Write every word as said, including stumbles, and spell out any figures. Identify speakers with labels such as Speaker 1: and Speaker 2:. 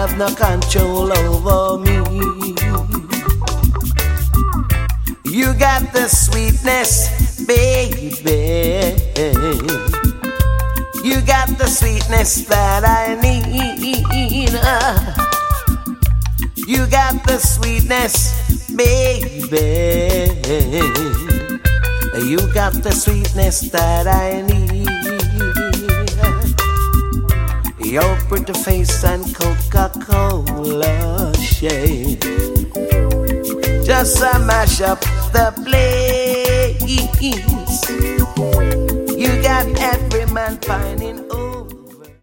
Speaker 1: have no control over me. You got the sweetness, baby. You got the sweetness that I need. You got the sweetness, baby. You got the sweetness that I need. Your pretty face and Coca-Cola shade just a mash up the place. You got every man finding. Oh.